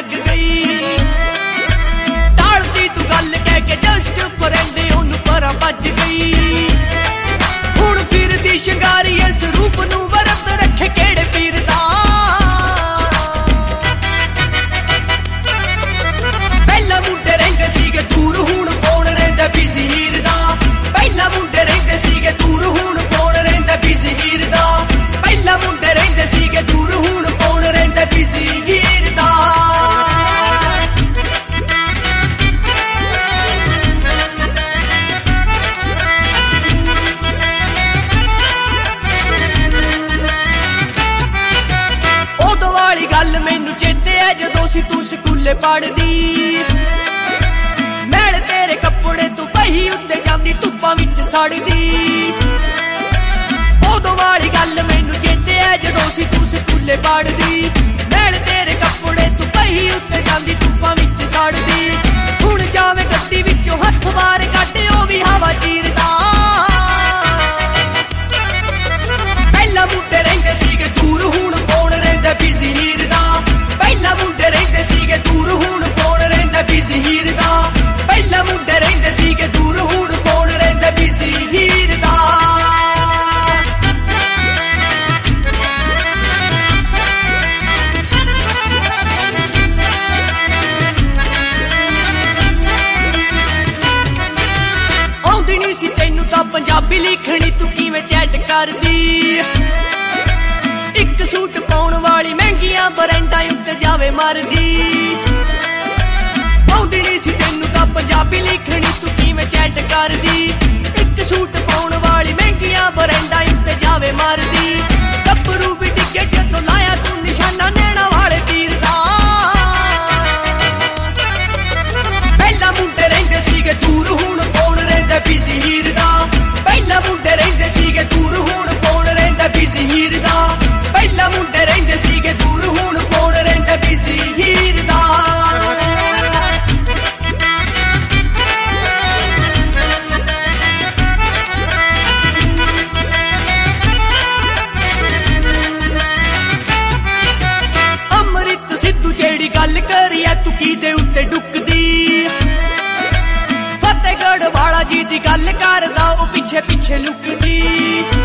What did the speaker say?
लग गई। टालती तू गल कह के जस्ट फ्रेंड ओनू परा भज गई। हुण फिरदी शिंगारी इस रूप नू वरत रखे केड़े पीर दा। पहला मुंडे रहिंदे सीगे दूर हुण कौन रहिंदा बिजी हीर दा। पहला मुंडे रहिंदे सीगे दूर हुण कौन रहिंदा बिजी हीर दा। पहला मुंडे रहिंदे सीगे दूर हुण कौन रहिंदा बिजी हीर दा। उदों वाली गल मैनू चेते है जदों सी तू स्कूले पढ़दी। मैल तेरे कपड़े तू बही उत्ते जांदी धुप्पां विच सड़दी। उदों वाली गल मैनू चेते है जदों सी तू स्कूले पढ़दी। मैल तेरे कपड़े तू बही उत्ते जांदी धुप्पां विच सड़दी। हुण जावे गड्डी विचों हत्थ बाहर कड्ड ओ वी हवा चीरदा। पहला मुंडे रहिंदे सीगे दूर हुण कौन रहिंदा बिजी हीर दा। पहला मुंडे रहिंदे सीगे दूर हुण कौन रहिंदा बिजी हीर दा। पहला मुंडे रहिंदे सीगे दूर हुण कौन रहिंदा बिजी हीर दा। आउंदी नी सी तैनू तां पंजाबी लिखणी तू किवें चैट करदी। एक सूट पाउण वाली महंगियां बरैंडां उत्ते जावे मरदी। आउंदी नी सी तैनू तां पंजाबी लिखणी तू किवें चैट करदी। एक सूट पाउण वाली महंगियां बरैंडां उत्ते जावे मरदी। गब्बरू भी डिगे जदों लाया तू निशाना नैना वाले तीर दा। पहला मुंडे रहिंदे सीगे दूर हुण कौन रहिंदा बिजी हीर दा। पहला मुंडे रहिंदे सीगे दूर हुण कौन रहिंदा बिजी हीर दा। पहला मुंडे रहिंदे सीगे दूर हुण कौन रहिंदा बिजी हीर दा। अमृत सिद्धू जेड़ी गल करी ऐ तू कीदे उत्ते डुकदी। फतेहगढ़ वाला जी दी गल करदा ओ पिछे पिछे लुकदी।